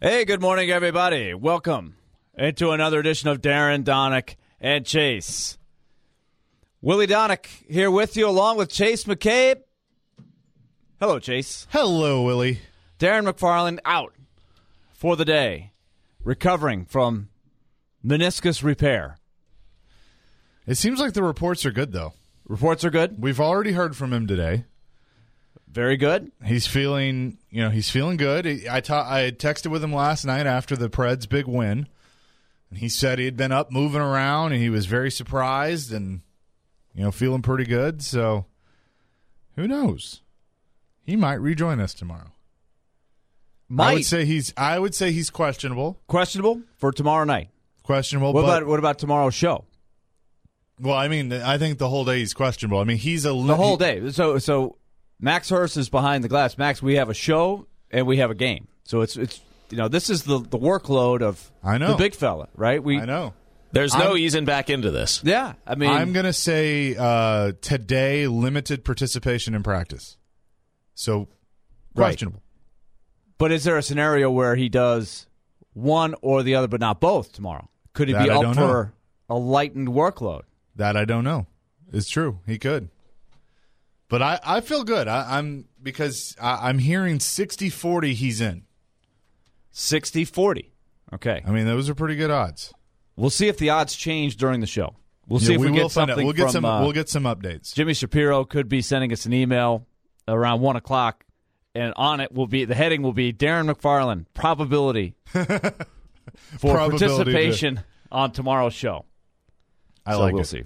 Hey, good morning, everybody. Welcome into another edition of Darren, Donick, and Chase. Willie Donick here with you, along with Chase McCabe. Hello, Chase. Hello, Willie. Darren McFarland out for the day, recovering from meniscus repair. It seems like the reports are good, though. Reports are good. We've already heard from him today. Very good. He's feeling good. I texted with him last night after the Preds' big win, and he said he had been up moving around, and he was very surprised and, feeling pretty good. So, who knows? He might rejoin us tomorrow. I would say he's questionable. Questionable for tomorrow night. Questionable. What about tomorrow's show? Well, I think the whole day he's questionable. He's the whole day. So Max Hurst is behind the glass. Max, we have a show and we have a game. So it's this is the workload of the big fella, right? I know. There's no easing back into this. Yeah, I'm going to say today limited participation in practice. So questionable. Right. But is there a scenario where he does one or the other but not both tomorrow? Could he be up for a lightened workload? That I don't know. It's true. He could. But I feel good. I'm hearing 60-40 he's in. 60-40. Okay. Those are pretty good odds. We'll see if the odds change during the show. We'll see if we get something We'll get some updates. Jimmy Shapiro could be sending us an email around 1 o'clock, and on it the heading will be Darren McFarland, probability for participation on tomorrow's show. We'll see.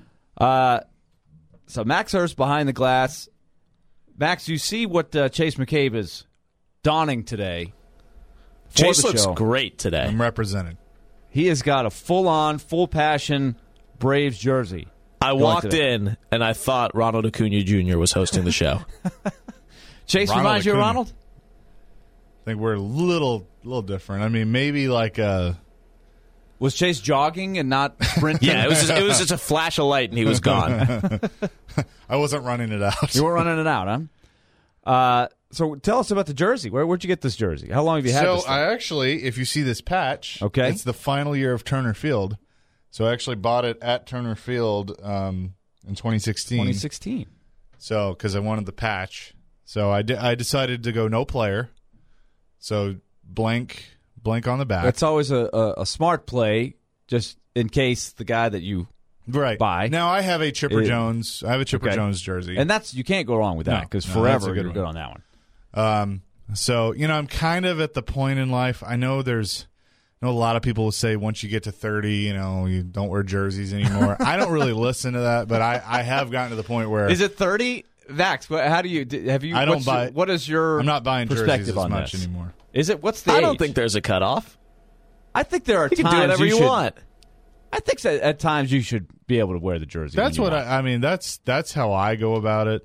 So Max Hurst behind the glass. Max, you see what Chase McCabe is donning today. Chase looks great today. I'm represented. He has got a full-on, full-passion Braves jersey. I walked in, and I thought Ronald Acuna Jr. was hosting the show. Chase reminds you of Ronald? I think we're a little different. Maybe like a... Was Chase jogging and not sprinting? Yeah, it was just a flash of light, and he was gone. I wasn't running it out. You weren't running it out, huh? So tell us about the jersey. Where'd you get this jersey? How long have you had this thing? I actually, if you see this patch, it's the final year of Turner Field. So I actually bought it at Turner Field in 2016. 2016. So, because I wanted the patch. So I decided to go no player. So blank on the back. That's always a smart play, just in case the guy that you buy. Now I have a Chipper Jones. I have a Chipper Jones jersey, and you can't go wrong with that because forever you're good on that one. So I'm kind of at the point in life. I know a lot of people will say once you get to 30, you don't wear jerseys anymore. I don't really listen to that, but I have gotten to the point where is it 30? Vax, how do you have you? I don't buy. What is your? I'm not buying jerseys as much this? anymore. Is it? What's the age? I don't think there's a cutoff. I think there are you times can do whatever you want. I think at times you should be able to wear the jersey. That's what that's how I go about it.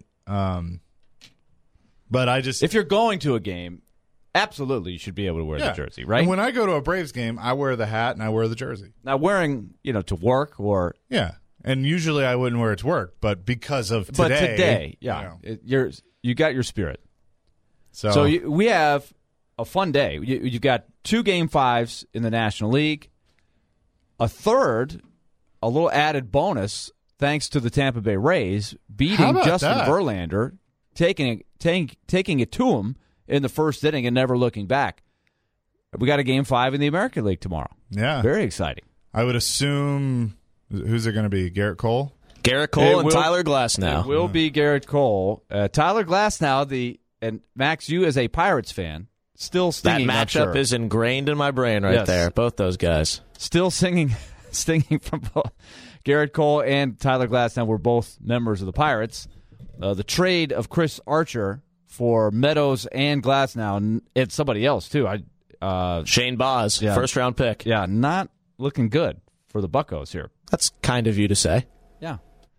But I just if you're going to a game, absolutely you should be able to wear the jersey, right? And when I go to a Braves game, I wear the hat and I wear the jersey. Now wearing to work or and usually I wouldn't wear it to work, but because of today, but today, you got your spirit. So we have a fun day. You've got 2 Game 5s in the National League. A third, a little added bonus, thanks to the Tampa Bay Rays beating Justin Verlander, taking it to him in the first inning and never looking back. We got a Game 5 in the American League tomorrow. Yeah. Very exciting. I would assume, who's it going to be, Garrett Cole? Garrett Cole and Tyler Glasnow. It will be Garrett Cole. Tyler Glasnow, and Max, you as a Pirates fan, still stinging. That matchup is ingrained in my brain there. Both those guys. Still stinging from both. Garrett Cole and Tyler Glasnow were both members of the Pirates. The trade of Chris Archer for Meadows and Glasnow, and somebody else, too. Shane Baz, first-round pick. Yeah, not looking good for the Buccos here. That's kind of you to say. Yeah.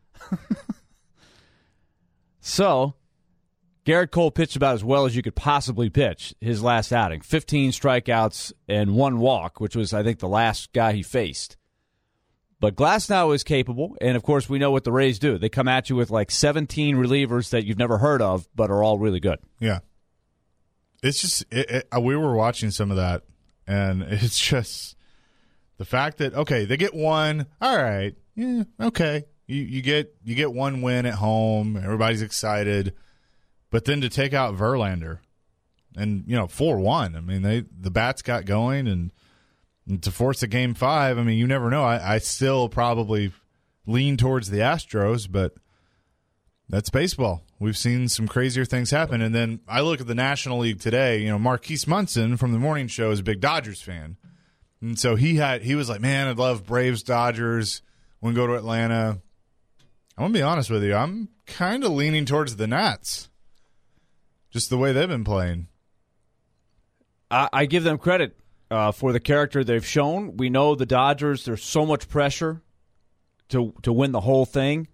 So, Garrett Cole pitched about as well as you could possibly pitch his last outing. 15 strikeouts and 1 walk, which was, I think, the last guy he faced. But Glasnow is capable, and, of course, we know what the Rays do. They come at you with like 17 relievers that you've never heard of but are all really good. Yeah. It's just we were watching some of that And it's just the fact that, okay, they get one. All right. Yeah, okay. You get one win at home. Everybody's excited. But then to take out Verlander and, 4-1, I mean, the bats got going, and to force a Game 5, I mean, you never know. I still probably lean towards the Astros, but that's baseball. We've seen some crazier things happen. And then I look at the National League today. Marquise Munson from the morning show is a big Dodgers fan. And so he was like, man, I'd love Braves, Dodgers. When we go to Atlanta. I'm going to be honest with you. I'm kind of leaning towards the Nats. Just the way they've been playing. I give them credit for the character they've shown. We know the Dodgers, there's so much pressure to win the whole thing.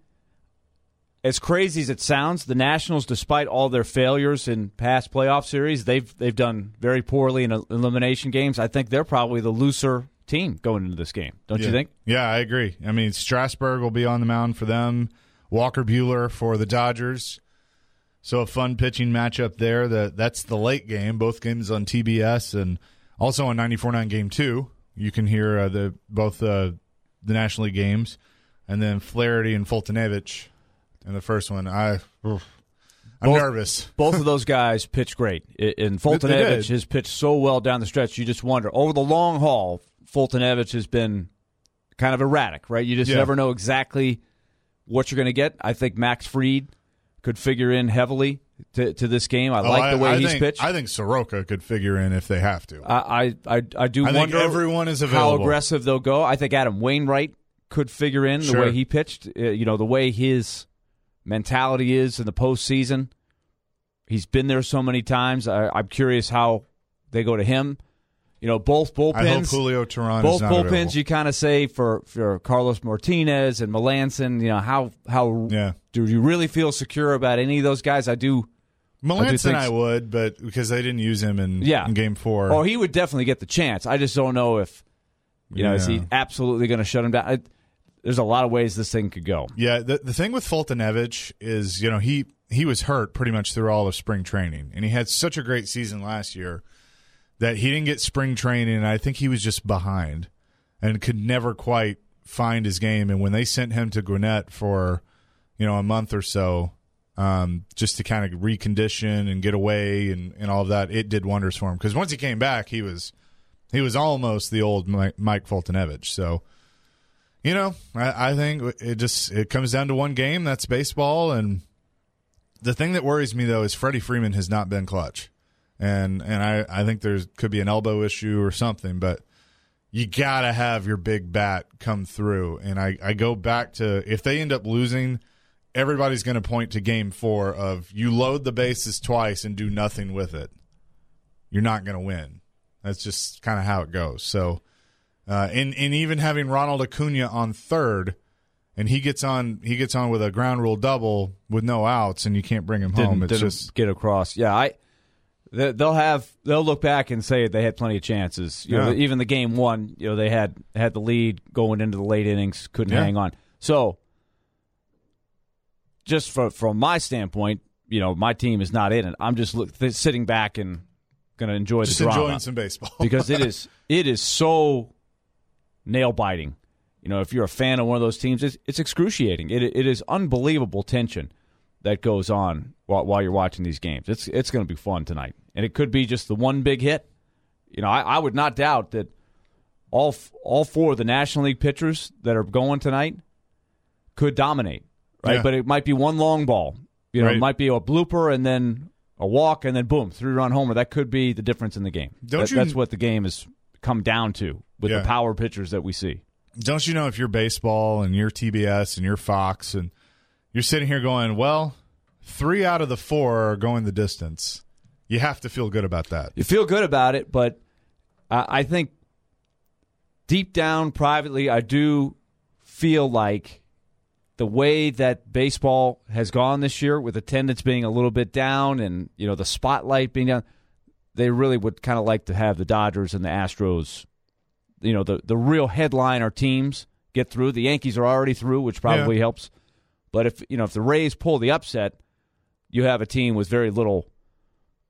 As crazy as it sounds, the Nationals, despite all their failures in past playoff series, they've done very poorly in elimination games. I think they're probably the looser team going into this game. Don't you think? Yeah, I agree. I mean, Strasburg will be on the mound for them. Walker Buehler for the Dodgers. So a fun pitching matchup there. That's the late game. Both games on TBS and also on 94.9 Game 2. You can hear both the National League games. And then Flaherty and Foltynewicz in the first one. I'm nervous. Both of those guys pitched great. And Foltynewicz has pitched so well down the stretch, you just wonder. Over the long haul, Foltynewicz has been kind of erratic, right? You just never know exactly what you're going to get. I think Max Fried could figure in heavily to this game. I like the way he's pitched. I think Soroka could figure in if they have to. I do wonder think everyone is available. How aggressive they'll go. I think Adam Wainwright could figure in the way he pitched. The way his mentality is in the postseason. He's been there so many times. I'm curious how they go to him. Both bullpens. I hope Julio Teheran both is not bullpens available. you kind of say for Carlos Martinez and Melancon. How do you really feel secure about any of those guys? I do. Melancon I would, but because they didn't use him in Game 4. Oh, he would definitely get the chance. I just don't know if is he absolutely going to shut him down. There's a lot of ways this thing could go. Yeah, the thing with Foltynewicz is he was hurt pretty much through all of spring training, and he had such a great season last year that he didn't get spring training, and I think he was just behind and could never quite find his game. And when they sent him to Gwinnett for, a month or so, just to kind of recondition and get away and all of that, it did wonders for him. Because once he came back, he was almost the old Mike Foltynewicz. So, I think it comes down to one game. That's baseball. And the thing that worries me, though, is Freddie Freeman has not been clutch. And I think there could be an elbow issue or something, but you got to have your big bat come through. And I go back to, if they end up losing, everybody's going to point to Game 4 of you load the bases twice and do nothing with it. You're not going to win. That's just kind of how it goes. So, and even having Ronald Acuna on third, and he gets on with a ground rule double with no outs, and you can't bring him home. It's just get across. Yeah, They'll look back and say they had plenty of chances. Even the Game 1, they had the lead going into the late innings, couldn't hang on. So, just from my standpoint, my team is not in it. I'm just sitting back and going to enjoy the drama. Enjoying some baseball because it is so nail biting. If you're a fan of one of those teams, it's excruciating. It is unbelievable tension that goes on while you're watching these games. It's going to be fun tonight. And it could be just the one big hit. I would not doubt that all four of the National League pitchers that are going tonight could dominate, right? Yeah. But it might be one long ball. It might be a blooper and then a walk and then boom, 3-run homer. That could be the difference in the game. That's what the game has come down to with the power pitchers that we see. Don't you know, if you're baseball and you're TBS and you're Fox and you're sitting here going, well, 3 out of the 4 are going the distance. You have to feel good about that. You feel good about it, but I think deep down, privately, I do feel like the way that baseball has gone this year, with attendance being a little bit down and the spotlight being down, they really would kind of like to have the Dodgers and the Astros, the real headliner teams get through. The Yankees are already through, which probably helps. But if the Rays pull the upset, you have a team with very little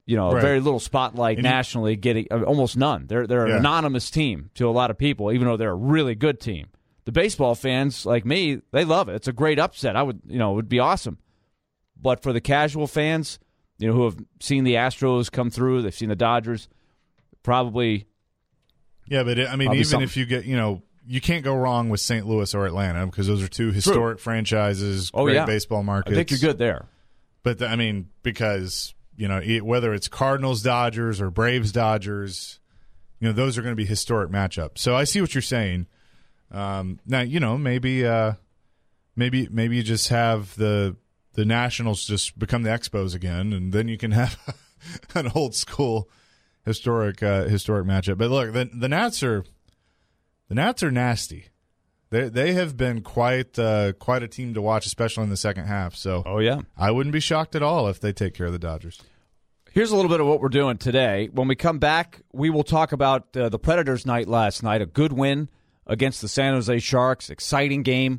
Right. Very little spotlight nationally, getting almost none. They're an anonymous team to a lot of people, even though they're a really good team. The baseball fans like me, they love it. It's a great upset. It would be awesome. But for the casual fans, who have seen the Astros come through, they've seen the Dodgers, probably. Yeah, but even if you get, you can't go wrong with St. Louis or Atlanta because those are two historic franchises, great baseball markets. I think you're good there. But because. Whether it's Cardinals, Dodgers, or Braves, Dodgers, those are going to be historic matchups. So I see what you're saying. Now, maybe you just have the Nationals just become the Expos again, and then you can have an old school historic matchup. But look, the Nats are nasty. They have been quite a team to watch, especially in the second half. So, I wouldn't be shocked at all if they take care of the Dodgers. Here's a little bit of what we're doing today. When we come back, we will talk about the Predators' night last night, a good win against the San Jose Sharks, exciting game.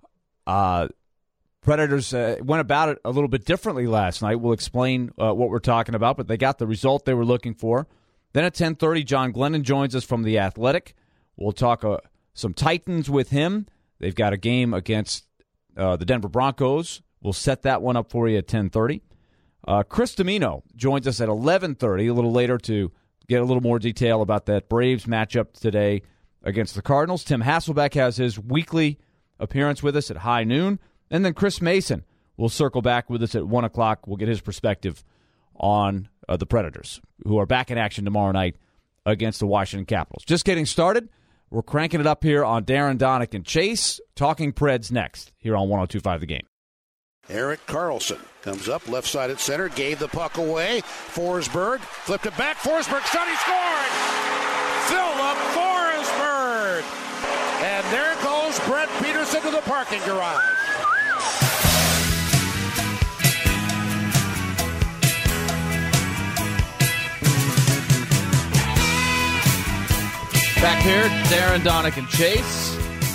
Predators went about it a little bit differently last night. We'll explain what we're talking about, but they got the result they were looking for. Then at 10:30, John Glennon joins us from The Athletic. We'll talk some Titans with him. They've got a game against the Denver Broncos. We'll set that one up for you at 10:30. Chris Domino joins us at 11:30, a little later, to get a little more detail about that Braves matchup today against the Cardinals. Tim Hasselbeck has his weekly appearance with us at high noon. And then Chris Mason will circle back with us at 1 o'clock. We'll get his perspective on the Predators, who are back in action tomorrow night against the Washington Capitals. Just getting started. We're cranking it up here on Darren, Donick, and Chase. Talking Preds next here on 102.5 The Game. Erik Karlsson comes up left side at center, gave the puck away. Forsberg flipped it back. Forsberg shot, he scored! Philip Forsberg! And there goes Brett Peterson to the parking garage. Back here, Darren, Donick, and Chase.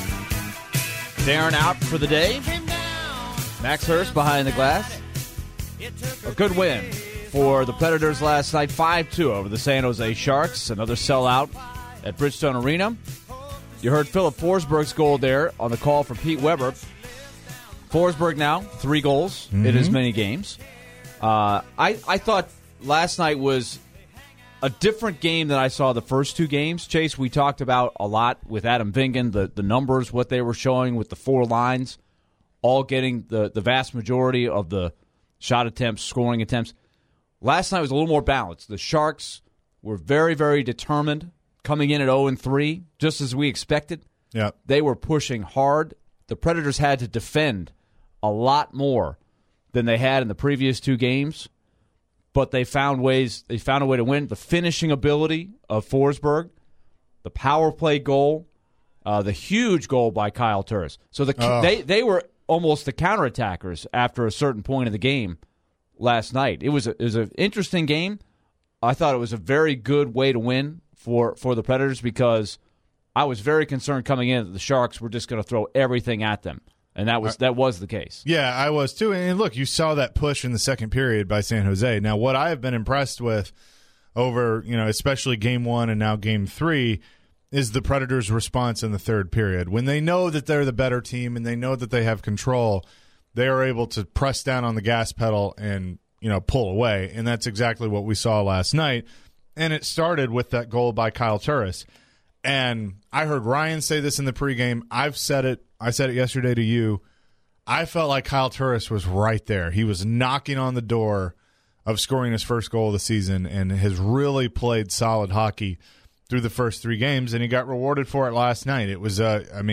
Darren out for the day. Max Hurst behind the glass. A good win for the Predators last night, 5-2 over the San Jose Sharks. Another sellout at Bridgestone Arena. You heard Philip Forsberg's goal there on the call from Pete Weber. Forsberg now, 3 goals in as many games. I thought last night was a different game than I saw the first 2 games. Chase, we talked about a lot with Adam Vingan, the numbers, what they were showing with the 4 lines, all getting the vast majority of the shot attempts, scoring attempts. Last night was a little more balanced. The Sharks were very, very determined, coming in at 0-3, just as we expected. Yeah. They were pushing hard. The Predators had to defend a lot more than they had in the previous 2 games. But they found ways. They found a way to win. The finishing ability of Forsberg, the power play goal, the huge goal by Kyle Turris. So they were almost the counterattackers after a certain point of the game last night. It was an interesting game. I thought it was a very good way to win for the Predators because I was very concerned coming in that the Sharks were just going to throw everything at them. And that was the case. Yeah, I was too. And look, you saw that push in the second period by San Jose. Now, what I have been impressed with over, especially game 1 and now game 3, is the Predators' response in the third period. When they know that they're the better team and they know that they have control, they are able to press down on the gas pedal and, pull away. And that's exactly what we saw last night. And it started with that goal by Kyle Turris. And I heard Ryan say this in the pregame. I've said it. I said it yesterday to you. I felt like Kyle Turris was right there. He was knocking on the door of scoring his first goal of the season and has really played solid hockey through the first 3 games, and he got rewarded for it last night. It was,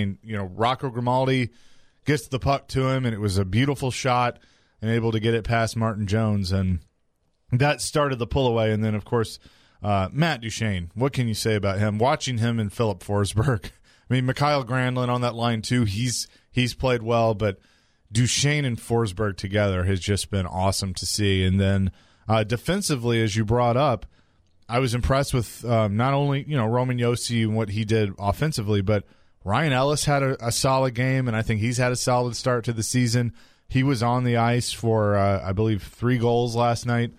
Rocco Grimaldi gets the puck to him, and it was a beautiful shot and able to get it past Martin Jones, and that started the pull away. And then, of course, Matt Duchene, what can you say about him? Watching him and Philip Forsberg. I mean, Mikhail Granlund on that line too. He's played well, but Duchene and Forsberg together has just been awesome to see. And then defensively, as you brought up, I was impressed with not only Roman Josi and what he did offensively, but Ryan Ellis had a solid game, and I think he's had a solid start to the season. He was on the ice for I believe 3 goals last night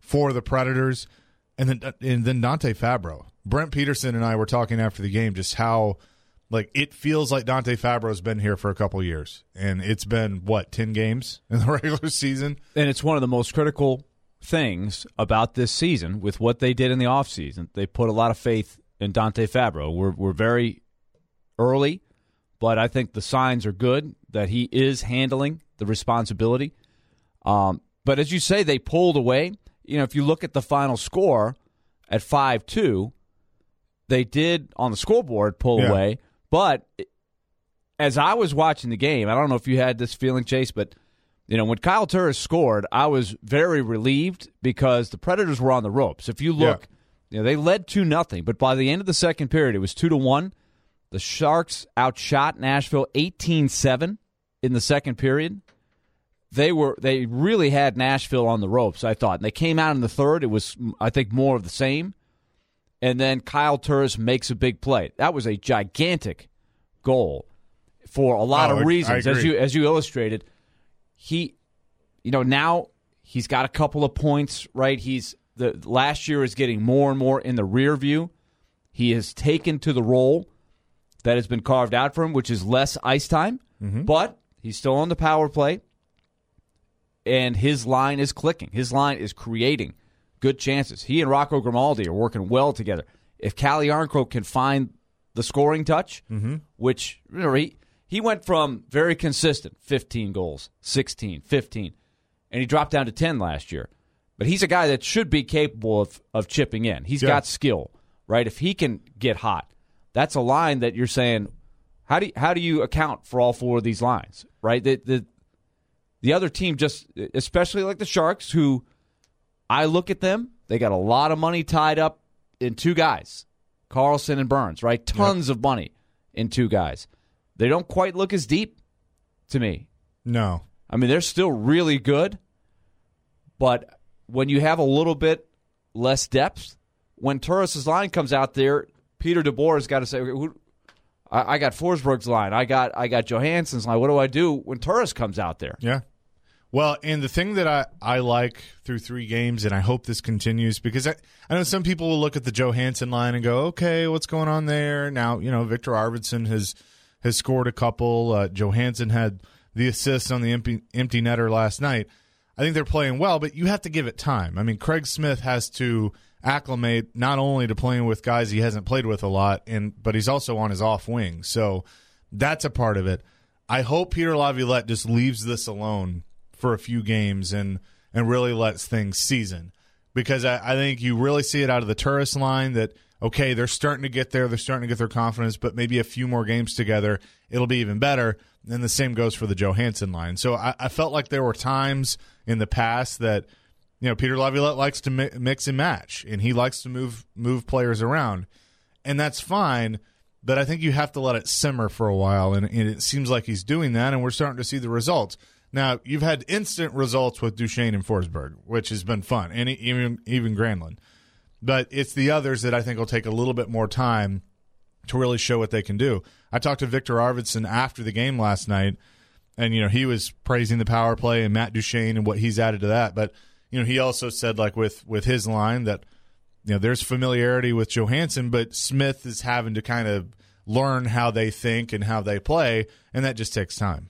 for the Predators. And then Dante Fabro. Brent Peterson and I were talking after the game just how it feels like Dante Fabro's been here for a couple years. And it's been, 10 games in the regular season? And it's one of the most critical things about this season with what they did in the offseason. They put a lot of faith in Dante Fabro. We're very early, but I think the signs are good that he is handling the responsibility. But as you say, they pulled away. If you look at the final score at 5-2, they did on the scoreboard pull away. But as I was watching the game, I don't know if you had this feeling, Chase, but when Kyle Turris scored, I was very relieved because the Predators were on the ropes. If you look, they led 2-0, but by the end of the second period, it was 2-1. The Sharks outshot Nashville 18-7 in the second period. They really had Nashville on the ropes, I thought. And they came out in the third. It was, I think, more of the same. And then Kyle Turris makes a big play. That was a gigantic goal for a lot of reasons, as you illustrated. He, now he's got a couple of points, right? The last year is getting more and more in the rear view. He has taken to the role that has been carved out for him, which is less ice time, but he's still on the power play. And his line is clicking. His line is creating good chances. He and Rocco Grimaldi are working well together. If Calle Jarnkrok can find the scoring touch, which he went from very consistent, 15 goals, 16, 15, and he dropped down to 10 last year. But he's a guy that should be capable of chipping in. He's got skill, right? If he can get hot, that's a line that you're saying, how do you account for all four of these lines, right? The other team, just especially like the Sharks, who I look at them, they got a lot of money tied up in two guys, Karlsson and Burns, right? Tons of money in two guys. They don't quite look as deep to me. No. I mean, they're still really good, but when you have a little bit less depth, when Turris' line comes out there, Peter DeBoer has got to say, I got Forsberg's line. I got Johansson's line. What do I do when Turris comes out there? Yeah. Well, and the thing that I like through 3 games, and I hope this continues, because I know some people will look at the Johansson line and go, okay, what's going on there? Now, Victor Arvidsson has scored a couple. Johansson had the assist on the empty netter last night. I think they're playing well, but you have to give it time. I mean, Craig Smith has to acclimate not only to playing with guys he hasn't played with a lot, but he's also on his off wing. So that's a part of it. I hope Peter Laviolette just leaves this alone for a few games and really lets things season, because I think you really see it out of the Turris line that, okay, they're starting to get there, they're starting to get their confidence, but maybe a few more games together, it'll be even better. And the same goes for the Johansson line. So I felt like there were times in the past that Peter Laviolette likes to mix and match, and he likes to move players around, and that's fine. But I think you have to let it simmer for a while, and it seems like he's doing that, and we're starting to see the results. Now, you've had instant results with Duchesne and Forsberg, which has been fun, and even Granlund. But it's the others that I think will take a little bit more time to really show what they can do. I talked to Victor Arvidsson after the game last night, and he was praising the power play and Matt Duchesne and what he's added to that. But he also said, like with his line, that there's familiarity with Johansson, but Smith is having to kind of learn how they think and how they play, and that just takes time.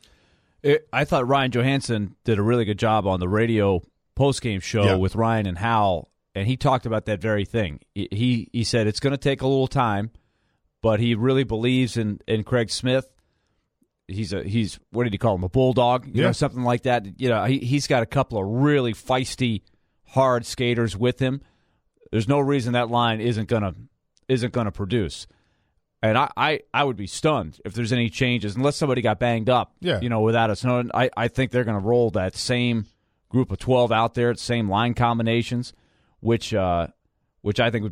I thought Ryan Johansson did a really good job on the radio postgame show with Ryan and Hal, and he talked about that very thing. He said it's going to take a little time, but he really believes in Craig Smith. He's what did he call him, a bulldog, something like that. He's got a couple of really feisty, hard skaters with him. There's no reason that line isn't gonna produce. And I would be stunned if there's any changes, unless somebody got banged up, without us knowing. I think they're going to roll that same group of 12 out there, same line combinations, which I think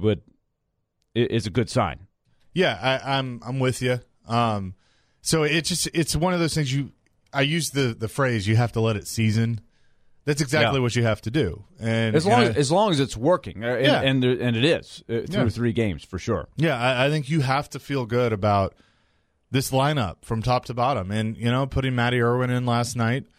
is a good sign. Yeah, I'm with you. So it's one of those things. I use the phrase, you have to let it season. That's exactly what you have to do, and as long as it's working, and it is through 3 games for sure. Yeah, I think you have to feel good about this lineup from top to bottom, and putting Matty Irwin in last night.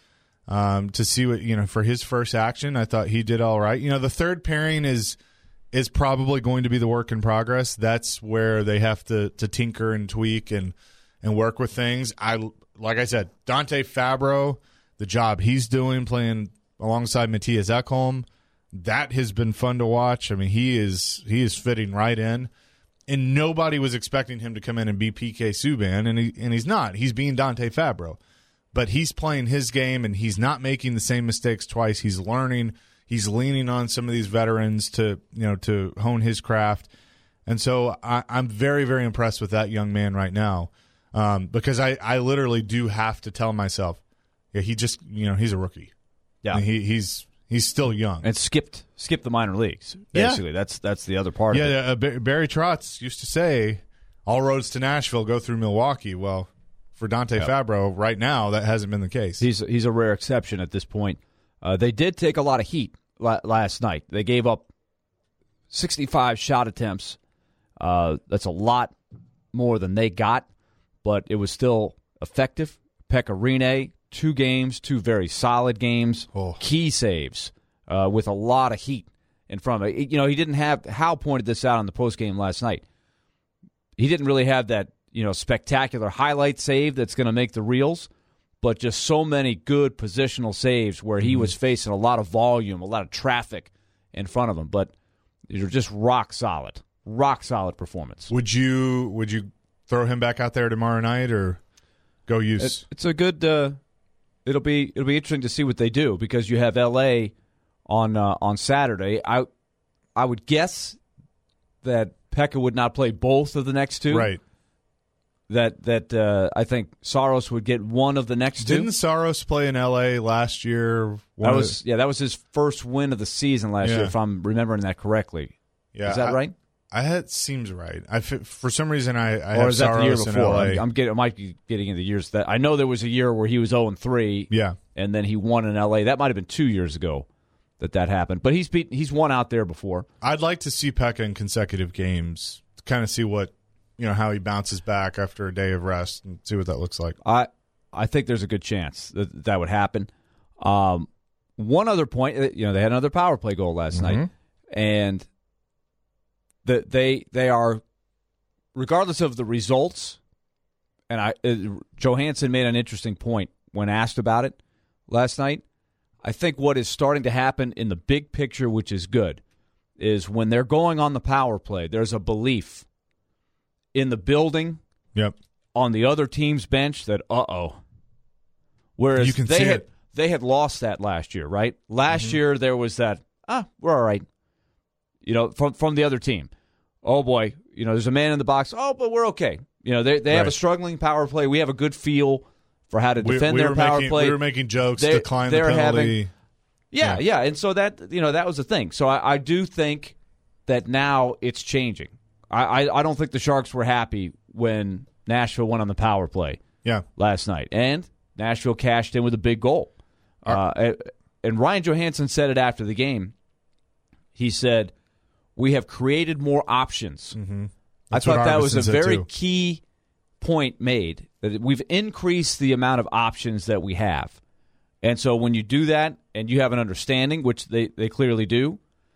to see what, for his first action. I thought he did all right. The third pairing is probably going to be the work in progress. That's where they have to tinker and tweak and work with things. Like I said, Dante Fabro, the job he's doing playing alongside Matthias Ekholm, that has been fun to watch. I mean, he is fitting right in, and nobody was expecting him to come in and be PK Subban, and he's not. He's being Dante Fabro, but he's playing his game, and he's not making the same mistakes twice. He's learning. He's leaning on some of these veterans to hone his craft, and so I'm very, very impressed with that young man right now, because I literally do have to tell myself, yeah, he just he's a rookie. Yeah, I mean, he's still young and skipped the minor leagues. Basically, that's the other part of it. Yeah, Barry Trotz used to say, "All roads to Nashville go through Milwaukee." Well, for Dante Fabro, right now that hasn't been the case. He's a rare exception at this point. They did take a lot of heat last night. They gave up 65 shot attempts. That's a lot more than they got, but it was still effective. Pekka Rinne, 2 games, 2 very solid games, key saves with a lot of heat in front of it. He didn't have, Hal pointed this out on the postgame last night. He didn't really have that, spectacular highlight save that's going to make the reels, but just so many good positional saves where he was facing a lot of volume, a lot of traffic in front of him. But these are just rock solid performance. Would you throw him back out there tomorrow night or go use? It's a good. It'll be interesting to see what they do because you have L.A. on Saturday. I would guess that Pekka would not play both of the next 2. Right. That I think Saros would get one of the next 2. Didn't Saros play in L.A. last year? That was his first win of the season last year, if I'm remembering that correctly. Yeah, is that right? It seems right. For some reason, I or have is that Saros the year before? in LA. I might be getting into years that I know there was a year where he was 0-3. Yeah, and then he won in L.A. That might have been 2 years ago that happened. But he's won out there before. I'd like to see Pekka in consecutive games to kind of see what how he bounces back after a day of rest and see what that looks like. I think there's a good chance that would happen. One other point, they had another power play goal last night, and they are, regardless of the results, and Johansson made an interesting point when asked about it last night. I think what is starting to happen in the big picture, which is good, is when they're going on the power play, there's a belief in the building, on the other team's bench that whereas you can they had lost that last year, right? Last year there was that we're all right, from the other team. Oh boy, there's a man in the box. Oh, but we're okay. They have a struggling power play. We have a good feel for how to defend their power play. We were making jokes, decline the penalty. Yeah, and so that that was the thing. So I do think that now it's changing. I don't think the Sharks were happy when Nashville went on the power play last night. And Nashville cashed in with a big goal. And Ryan Johansson said it after the game. He said, we have created more options. I thought that was a very key point made, that we've increased the amount of options that we have. And so when you do that and you have an understanding, which they clearly do,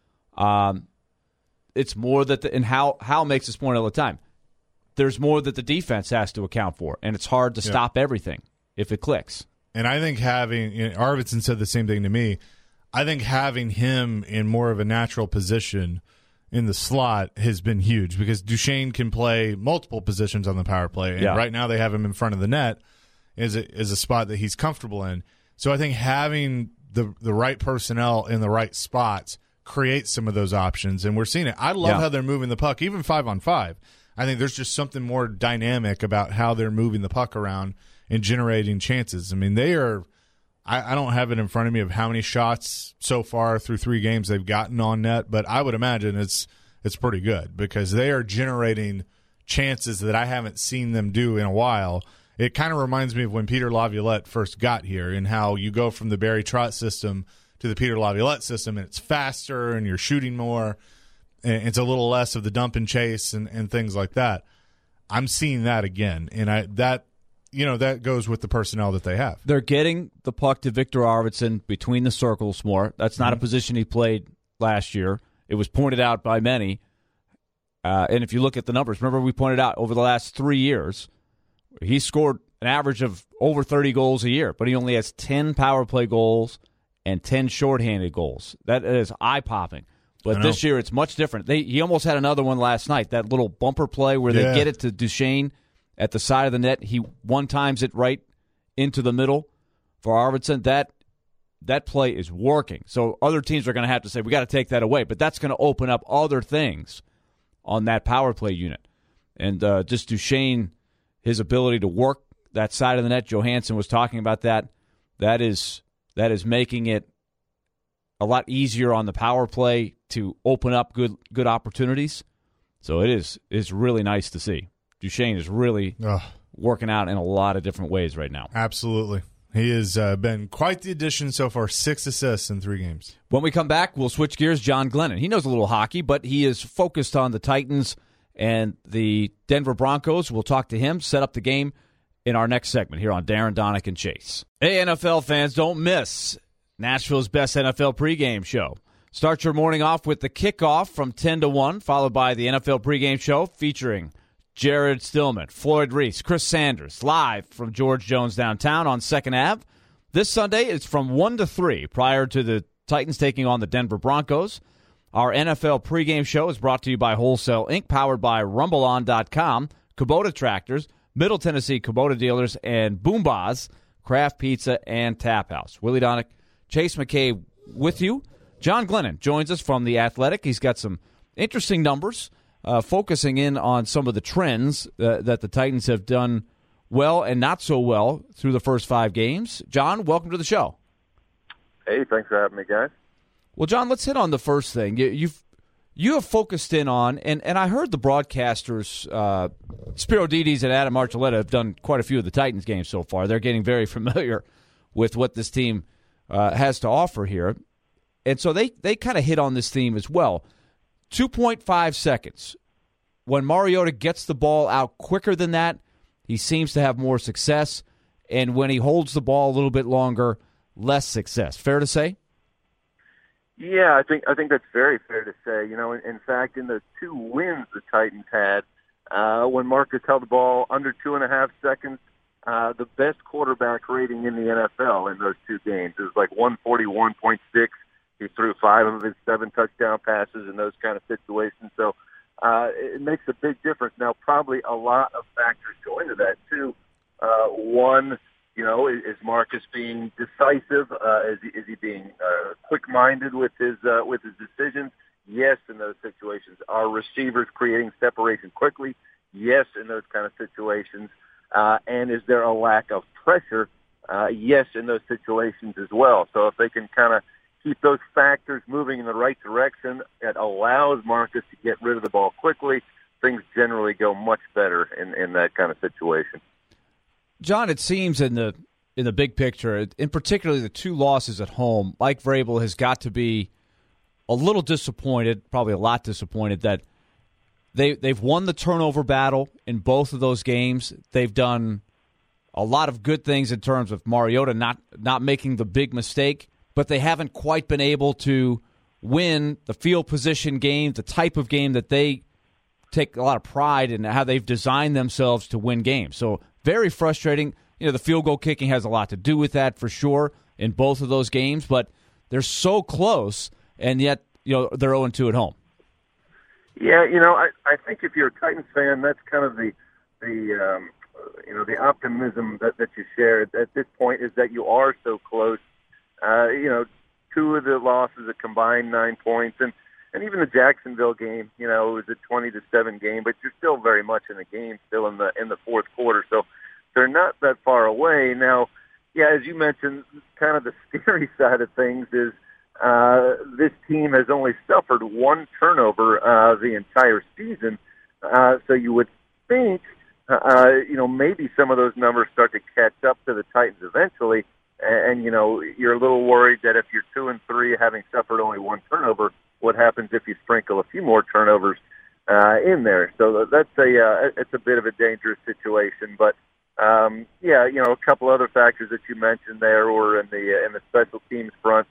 it's more that and Hal makes this point all the time. There's more that the defense has to account for, and it's hard to stop everything if it clicks. And I think Arvidsson said the same thing to me. I think having him in more of a natural position in the slot has been huge because Duchesne can play multiple positions on the power play, and right now they have him in front of the net is a spot that he's comfortable in. So I think having the right personnel in the right spots create some of those options, and we're seeing it. I love how they're moving the puck, even 5-on-5. I think there's just something more dynamic about how they're moving the puck around and generating chances. I mean, they are – I don't have it in front of me of how many shots so far through 3 games they've gotten on net, but I would imagine it's pretty good because they are generating chances that I haven't seen them do in a while. It kind of reminds me of when Peter Laviolette first got here and how you go from the Barry Trotz system to the Peter Laviolette system, and it's faster and you're shooting more, and it's a little less of the dump and chase and things like that. I'm seeing that again, and that goes with the personnel that they have. They're getting the puck to Victor Arvidsson between the circles more. That's not a position he played last year. It was pointed out by many. And if you look at the numbers, remember we pointed out over the last 3 years, he scored an average of over 30 goals a year, but he only has 10 power play goals and 10 shorthanded goals. That is eye-popping. But this year it's much different. He almost had another one last night, that little bumper play where they get it to Duchesne at the side of the net. He one-times it right into the middle for Arvidsson. That play is working. So other teams are going to have to say, we got to take that away. But that's going to open up other things on that power play unit. And just Duchesne, his ability to work that side of the net, Johansson was talking about that. That is making it a lot easier on the power play to open up good opportunities. So it is really nice to see. Duchesne is really working out in a lot of different ways right now. Absolutely. He has been quite the addition so far, 6 assists in 3 games. When we come back, we'll switch gears. John Glennon. He knows a little hockey, but he is focused on the Titans and the Denver Broncos. We'll talk to him, set up the game in our next segment here on Darren, Donick, and Chase. Hey, NFL fans, don't miss Nashville's best NFL pregame show. Start your morning off with the kickoff from 10 to 1, followed by the NFL pregame show featuring Jared Stillman, Floyd Reese, Chris Sanders, live from George Jones downtown on 2nd Ave. This Sunday it's from 1 to 3 prior to the Titans taking on the Denver Broncos. Our NFL pregame show is brought to you by Wholesale Inc., powered by RumbleOn.com, Kubota Tractors, Middle Tennessee Kubota Dealers, and Boombaz, Craft Pizza and Tap House. Willie Donick, Chase McKay with you. John Glennon joins us from The Athletic. He's got some interesting numbers, focusing in on some of the trends that the Titans have done well and not so well through the first 5 games. John, welcome to the show. Hey, thanks for having me, guys. Well, John, let's hit on the first thing. You have focused in on, and I heard the broadcasters, Spiro Dides and Adam Archuleta, have done quite a few of the Titans games so far. They're getting very familiar with what this team has to offer here. And so they kind of hit on this theme as well. 2.5 seconds. When Mariota gets the ball out quicker than that, he seems to have more success. And when he holds the ball a little bit longer, less success. Fair to say? Yeah, I think that's very fair to say. In fact, in the 2 wins the Titans had, when Marcus held the ball under 2.5 seconds, the best quarterback rating in the NFL in those 2 games. It was like 141.6. He threw 5 of his 7 touchdown passes in those kind of situations. So it makes a big difference. Now, probably a lot of factors go into that, too. One, is Marcus being decisive? Is he being quick-minded with his decisions? Yes, in those situations. Are receivers creating separation quickly? Yes, in those kind of situations. And is there a lack of pressure? Yes, in those situations as well. So if they can kind of keep those factors moving in the right direction, it allows Marcus to get rid of the ball quickly. Things generally go much better in that kind of situation. John, it seems in the big picture, in particularly the 2 losses at home, Mike Vrabel has got to be a little disappointed, probably a lot disappointed, that they've won the turnover battle in both of those games. They've done a lot of good things in terms of Mariota not making the big mistake, but they haven't quite been able to win the field position game, the type of game that they take a lot of pride in how they've designed themselves to win games. So very frustrating. The field goal kicking has a lot to do with that for sure in both of those games, but they're so close, and yet they're 0-2 at home. Yeah, I think if you're a Titans fan, that's kind of the optimism that you share at this point is that you are so close. 2 of the losses, a combined 9 points, and even the Jacksonville game, it was a 20-7 game, but you're still very much in the game, still in the fourth quarter. So they're not that far away. Now, yeah, as you mentioned, kind of the scary side of things is this team has only suffered 1 turnover the entire season. So you would think, maybe some of those numbers start to catch up to the Titans eventually. And you're a little worried that if you're 2-3, having suffered only 1 turnover, what happens if you sprinkle a few more turnovers in there? So that's it's a bit of a dangerous situation. But a couple other factors that you mentioned there were in the special teams front.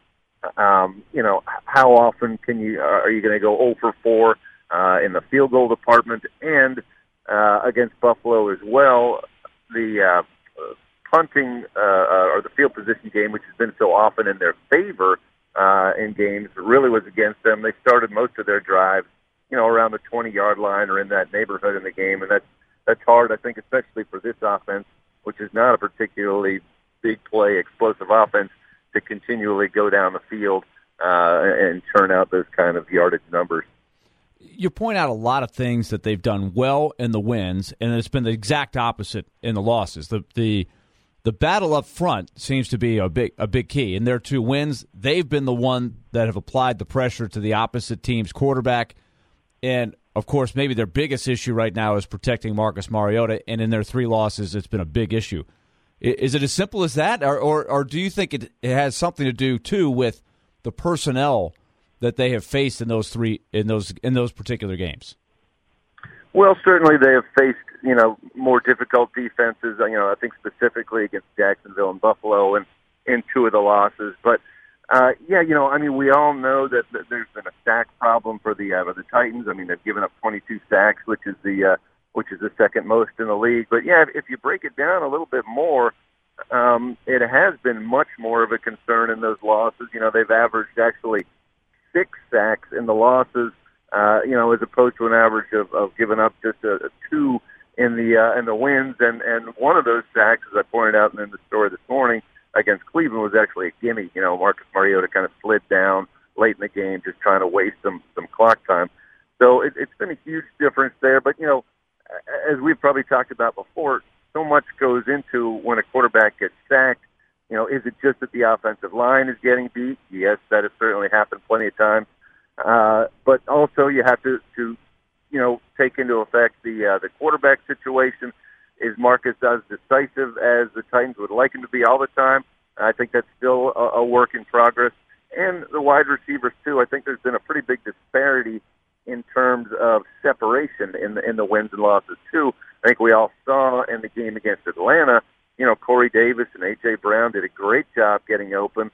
How often are you going to go 0 for 4 in the field goal department, and against Buffalo as well, the punting or the field position game, which has been so often in their favor in games, really was against them. They started most of their drives, around the 20-yard line or in that neighborhood in the game, and that's hard, I think, especially for this offense, which is not a particularly big play, explosive offense, to continually go down the field and churn out those kind of yardage numbers. You point out a lot of things that they've done well in the wins, and it's been the exact opposite in the losses. The battle up front seems to be a big key. In their 2 wins, they've been the one that have applied the pressure to the opposite team's quarterback. And, of course, maybe their biggest issue right now is protecting Marcus Mariota, and in their 3 losses, it's been a big issue. Is it as simple as that, or do you think it has something to do, too, with the personnel that they have faced in those particular games? Well, certainly they have faced, more difficult defenses, I think specifically against Jacksonville and Buffalo and in 2 of the losses. But, we all know that there's been a sack problem for the Titans. I mean, they've given up 22 sacks, which is the second most in the league. But, if you break it down a little bit more, it has been much more of a concern in those losses. They've averaged actually 6 sacks in the losses, as opposed to an average of giving up just a 2 in the wins. And one of those sacks, as I pointed out in the story this morning, against Cleveland was actually a gimme. Marcus Mariota kind of slid down late in the game, just trying to waste some clock time. So it's been a huge difference there. But, as we've probably talked about before, so much goes into when a quarterback gets sacked. Is it just that the offensive line is getting beat? Yes, that has certainly happened plenty of times. But also you have to take into effect the quarterback situation. Is Marcus as decisive as the Titans would like him to be all the time? I think that's still a work in progress. And the wide receivers, too. I think there's been a pretty big disparity in terms of separation in the wins and losses, too. I think we all saw in the game against Atlanta, Corey Davis and A.J. Brown did a great job getting open.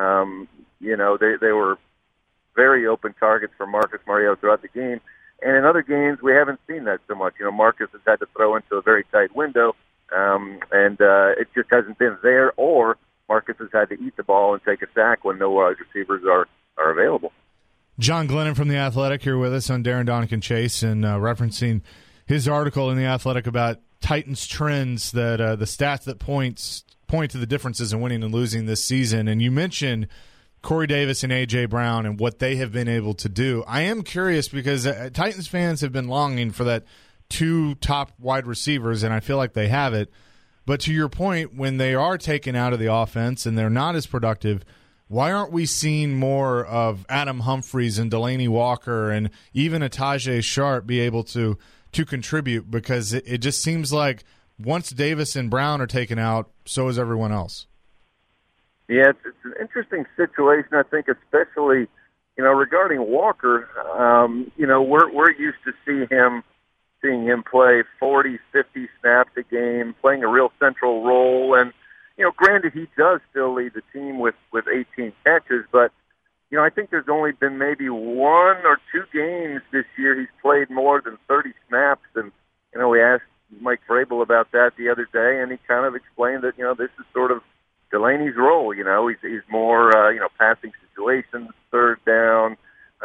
They were very open targets for Marcus Mariota throughout the game. And in other games, we haven't seen that so much. Marcus has had to throw into a very tight window, and it just hasn't been there. Or Marcus has had to eat the ball and take a sack when no wide receivers are available. John Glennon from The Athletic here with us on Darren, Donick, and Chase, and referencing his article in The Athletic about Titans trends, that the stats that point to the differences in winning and losing this season. And you mentioned Corey Davis and A.J. Brown and what they have been able to do. I am curious because Titans fans have been longing for that 2 top wide receivers, and I feel like they have it. But to your point, when they are taken out of the offense and they're not as productive, why aren't we seeing more of Adam Humphries and Delanie Walker and even a Tajay Sharp be able to contribute? Because it just seems like once Davis and Brown are taken out, so is everyone else. Yeah, it's an interesting situation, I think, especially, regarding Walker. We're used to seeing him play 40, 50 snaps a game, playing a real central role. And, granted, he does still lead the team with 18 catches, but, I think there's only been maybe 1 or 2 games this year he's played more than 30 snaps. And, we asked Mike Vrabel about that the other day, and he kind of explained that, this is sort of Delanie's role. He's more, passing situations, third down,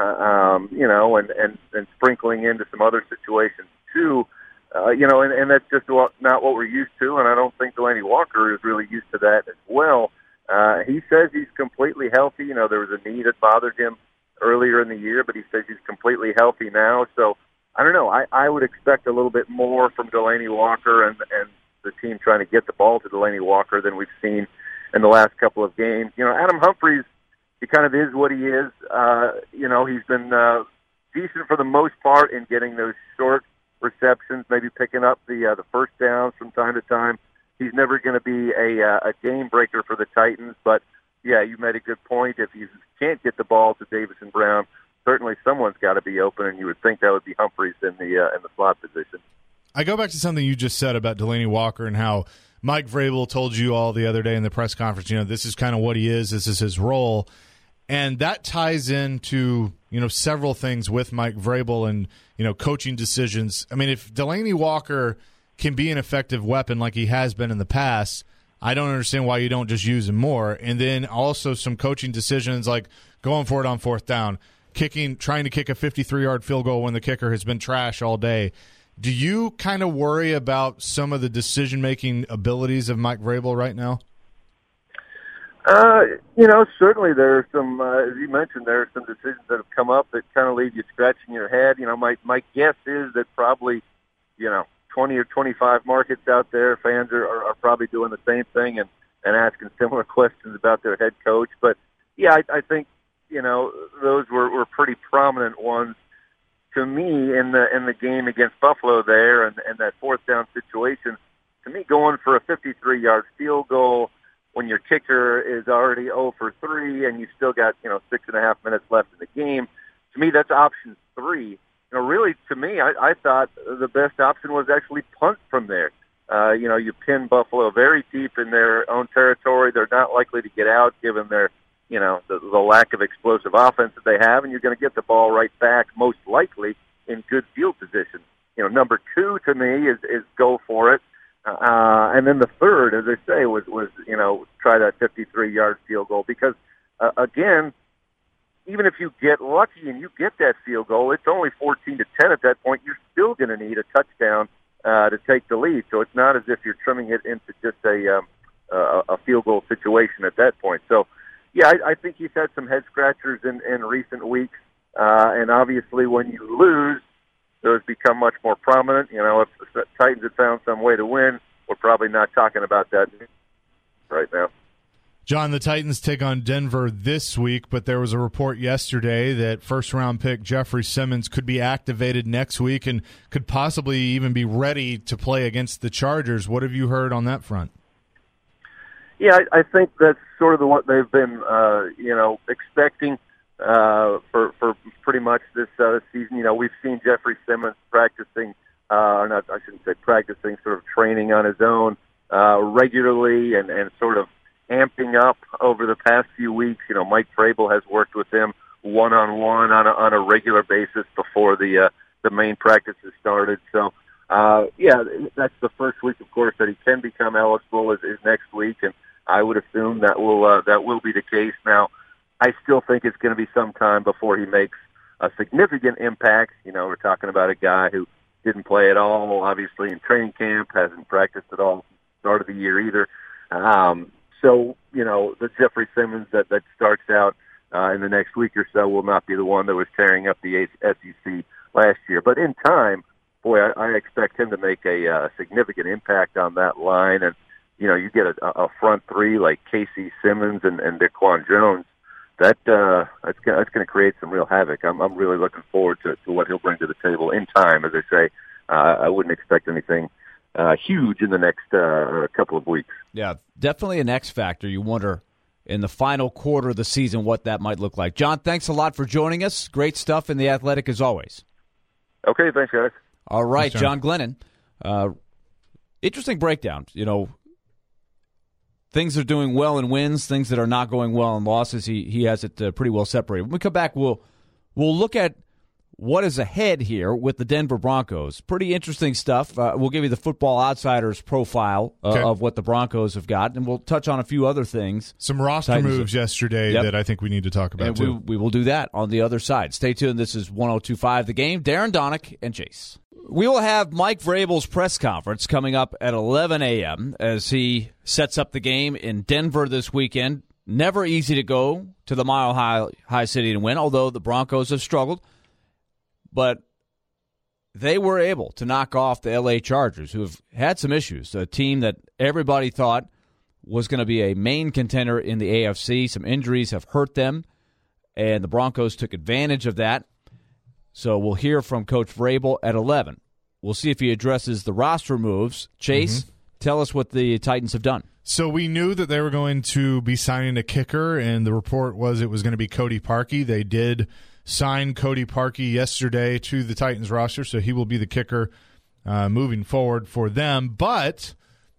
and sprinkling into some other situations too. And that's just not what we're used to, and I don't think Delanie Walker is really used to that as well. He says he's completely healthy. There was a knee that bothered him earlier in the year, but he says he's completely healthy now. So I don't know. I would expect a little bit more from Delanie Walker and the team trying to get the ball to Delanie Walker than we've seen in the last couple of games. Adam Humphries, he kind of is what he is. He's been decent for the most part in getting those short receptions, maybe picking up the first downs from time to time. He's never going to be a game breaker for the Titans, but yeah, you made a good point. If you can't get the ball to Davis and Brown, certainly someone's got to be open, and you would think that would be Humphries in the slot position. I go back to something you just said about Delanie Walker and how Mike Vrabel told you all the other day in the press conference, this is kind of what he is. This is his role. And that ties into, several things with Mike Vrabel and, coaching decisions. I mean, if Delanie Walker can be an effective weapon like he has been in the past, I don't understand why you don't just use him more. And then also some coaching decisions like going for it on fourth down, trying to kick a 53-yard field goal when the kicker has been trash all day. Do you kind of worry about some of the decision-making abilities of Mike Vrabel right now? Certainly there are some, as you mentioned, there are some decisions that have come up that kind of leave you scratching your head. My guess is that probably, 20 or 25 markets out there, fans are probably doing the same thing and asking similar questions about their head coach. But, yeah, I think, those were pretty prominent ones to me in the game against Buffalo there and that fourth down situation. To me, going for a 53-yard field goal when your kicker is already 0 for 3 and you still got, 6.5 minutes left in the game, to me that's option 3. Really, to me, I thought the best option was actually punt from there. You pin Buffalo very deep in their own territory. They're not likely to get out given their, the lack of explosive offense that they have, and you're going to get the ball right back, most likely, in good field position. Number 2 to me is go for it. And then the third, as I say, was try that 53-yard field goal because, again, even if you get lucky and you get that field goal, it's only 14-10 at that point. You're still going to need a touchdown to take the lead. So it's not as if you're trimming it into just a field goal situation at that point. So, yeah, I think he's had some head scratchers in recent weeks. And obviously when you lose, those become much more prominent. If the Titans had found some way to win, we're probably not talking about that right now. John, the Titans take on Denver this week, but there was a report yesterday that first-round pick Jeffrey Simmons could be activated next week and could possibly even be ready to play against the Chargers. What have you heard on that front? Yeah, I think that's sort of what they've been, expecting for pretty much this season. We've seen Jeffrey Simmons practicing, sort of training on his own regularly and sort of amping up over the past few weeks. Mike Vrabel has worked with him one-on-one on a regular basis before the main practices started. So, that's the first week, of course, that he can become eligible is next week, and I would assume that will be the case. Now, I still think it's going to be some time before he makes a significant impact. We're talking about a guy who didn't play at all, obviously, in training camp, hasn't practiced at all at the start of the year either. So, the Jeffrey Simmons that starts out in the next week or so will not be the one that was tearing up the SEC last year. But in time, boy, I expect him to make a significant impact on that line. And, you get a front three like Casey Simmons and Daquan Jones. That's going to create some real havoc. I'm really looking forward to what he'll bring to the table in time. As I say, I wouldn't expect anything huge in the next couple of weeks. Yeah, definitely an X factor. You wonder in the final quarter of the season what that might look like. John, thanks a lot for joining us. Great stuff in The Athletic as always. Okay, thanks, guys. All right, thanks, John Glennon. Interesting breakdown. Things are doing well in wins, things that are not going well in losses. He has it pretty well separated. When we come back, we'll look at what is ahead here with the Denver Broncos. Pretty interesting stuff. We'll give you the Football Outsiders profile of what the Broncos have got, and we'll touch on a few other things. Some roster moves yesterday that I think we need to talk about, too. We will do that on the other side. Stay tuned. This is 102.5 The Game. Darren Donick and Chase. We will have Mike Vrabel's press conference coming up at 11 a.m. as he sets up the game in Denver this weekend. Never easy to go to the Mile High City and win, although the Broncos have struggled. But they were able to knock off the L.A. Chargers, who have had some issues, a team that everybody thought was going to be a main contender in the AFC. Some injuries have hurt them, and the Broncos took advantage of that. So we'll hear from Coach Vrabel at 11. We'll see if he addresses the roster moves. Chase, tell us what the Titans have done. So we knew that they were going to be signing a kicker, and the report was it was going to be Cody Parkey. They did sign Cody Parkey yesterday to the Titans roster, so he will be the kicker moving forward for them. But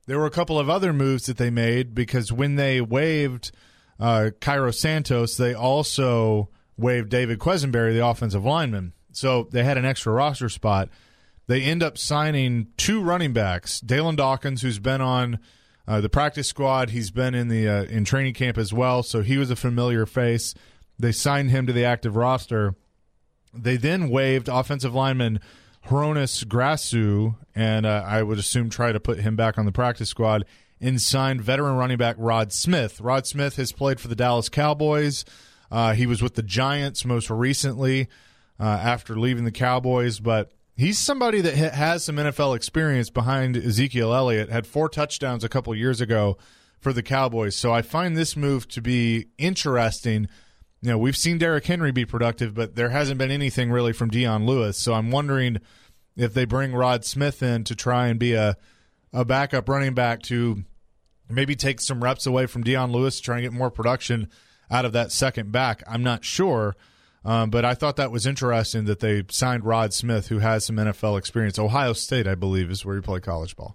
there were a couple of other moves that they made, because when they waived Cairo Santos, they also waived David Quesenberry, the offensive lineman. So they had an extra roster spot. They end up signing 2 running backs. Dalen Dawkins, who's been on the practice squad, he's been in training camp as well, so he was a familiar face. They signed him to the active roster. They then waived offensive lineman Hronis Grasu, and I would assume try to put him back on the practice squad, and signed veteran running back Rod Smith. Rod Smith has played for the Dallas Cowboys. He was with the Giants most recently after leaving the Cowboys, but he's somebody that has some NFL experience behind Ezekiel Elliott, had 4 touchdowns a couple years ago for the Cowboys. So I find this move to be interesting. You know, we've seen Derrick Henry be productive, but there hasn't been anything really from Dion Lewis. So I'm wondering if they bring Rod Smith in to try and be a backup running back to maybe take some reps away from Dion Lewis, trying to get more production out of that second back. I'm not sure, but I thought that was interesting that they signed Rod Smith, who has some NFL experience. Ohio State, I believe, is where he played college ball.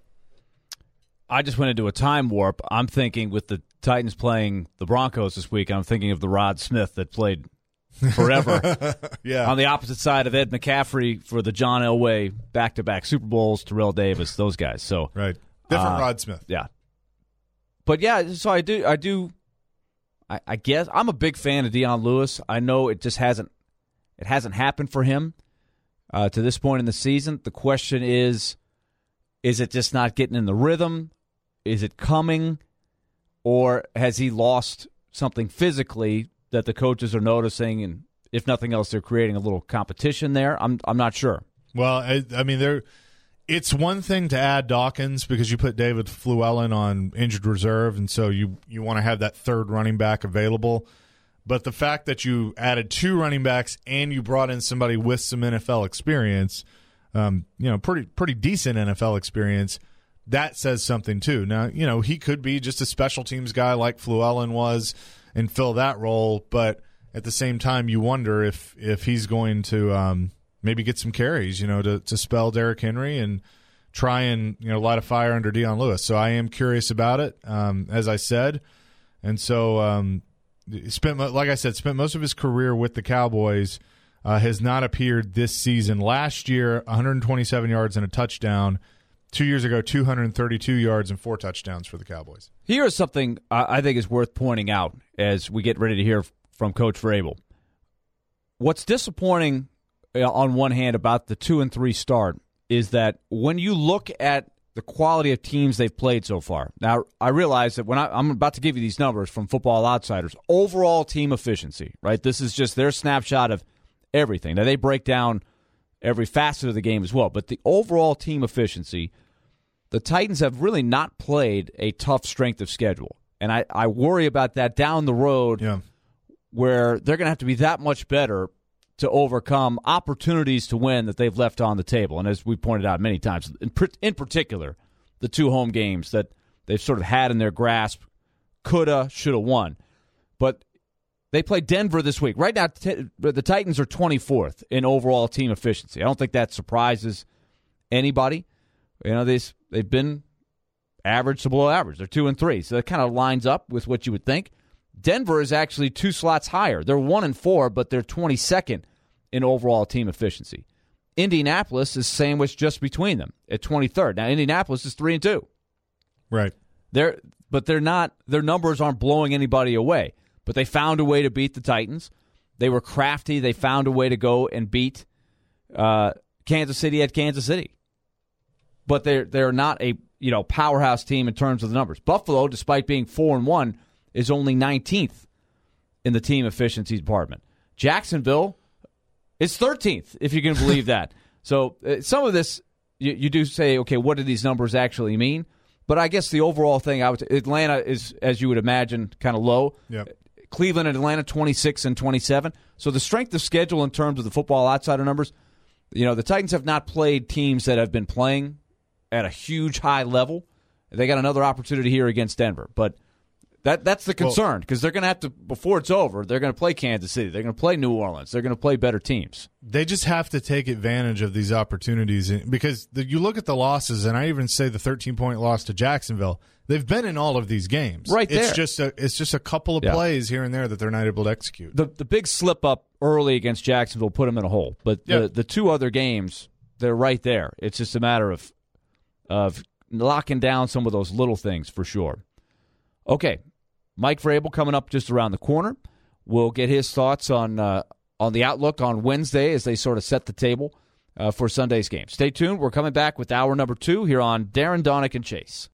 I just went into a time warp. I'm thinking with the Titans playing the Broncos this week, I'm thinking of the Rod Smith that played forever yeah. on the opposite side of Ed McCaffrey for the John Elway back-to-back Super Bowls, Terrell Davis, those guys. So right. Different Rod Smith. Yeah. But, yeah, so I guess I'm a big fan of Dion Lewis. I know it just hasn't happened for him to this point in the season. The question is it just not getting in the rhythm? Is it coming? Or has he lost something physically that the coaches are noticing, and if nothing else, they're creating a little competition there? I'm not sure. Well, I mean, it's one thing to add Dawkins because you put David Fluellen on injured reserve, and so you want to have that third running back available. But the fact that you added 2 running backs and you brought in somebody with some NFL experience, pretty decent NFL experience, that says something too. Now, he could be just a special teams guy like Fluellen was and fill that role, but at the same time, you wonder if he's going to maybe get some carries, to spell Derrick Henry and try and light a fire under Dion Lewis. So I am curious about it, as I said, and so spent most of his career with the Cowboys. Has not appeared this season. Last year, 127 yards and a touchdown. 2 years ago, 232 yards and 4 touchdowns for the Cowboys. Here is something I think is worth pointing out as we get ready to hear from Coach Vrabel. What's disappointing on one hand about the 2-3 start is that when you look at the quality of teams they've played so far. Now, I realize that when I'm about to give you these numbers from Football Outsiders, overall team efficiency, right? This is just their snapshot of everything. Now, they break down every facet of the game as well, but the overall team efficiency, the Titans have really not played a tough strength of schedule. And I worry about that down the road where they're going to have to be that much better to overcome opportunities to win that they've left on the table. And as we pointed out many times, in particular, the 2 home games that they've sort of had in their grasp, coulda, shoulda won. But they play Denver this week. Right now, the Titans are 24th in overall team efficiency. I don't think that surprises anybody. They've been average to below average. They're 2-3, so that kind of lines up with what you would think. Denver is actually 2 slots higher. They're 1-4, but they're 22nd in overall team efficiency. Indianapolis is sandwiched just between them at 23rd. Now, Indianapolis is 3-2. Right. But they're not. Their numbers aren't blowing anybody away. But they found a way to beat the Titans. They were crafty. They found a way to go and beat Kansas City at Kansas City. But they're not a powerhouse team in terms of the numbers. Buffalo, despite being 4-1, is only 19th in the team efficiency department. Jacksonville is 13th, if you can believe that. So some of this, you do say, okay, what do these numbers actually mean? But I guess the overall thing, Atlanta is, as you would imagine, kind of low. Yep. Cleveland and Atlanta, 26 and 27. So the strength of schedule in terms of the Football Outsider numbers, the Titans have not played teams that have been playing at a huge high level. They got another opportunity here against Denver. But That's the concern, because they're going to have to, before it's over, they're going to play Kansas City. They're going to play New Orleans. They're going to play better teams. They just have to take advantage of these opportunities, because you look at the losses, and I even say the 13-point loss to Jacksonville. They've been in all of these games. Right there. It's just a couple of plays here and there that they're not able to execute. The big slip up early against Jacksonville put them in a hole, but the two other games, they're right there. It's just a matter of locking down some of those little things for sure. Okay. Mike Vrabel coming up just around the corner. We'll get his thoughts on the outlook on Wednesday as they sort of set the table for Sunday's game. Stay tuned. We're coming back with hour number 2 here on Darren, Donick, and Chase.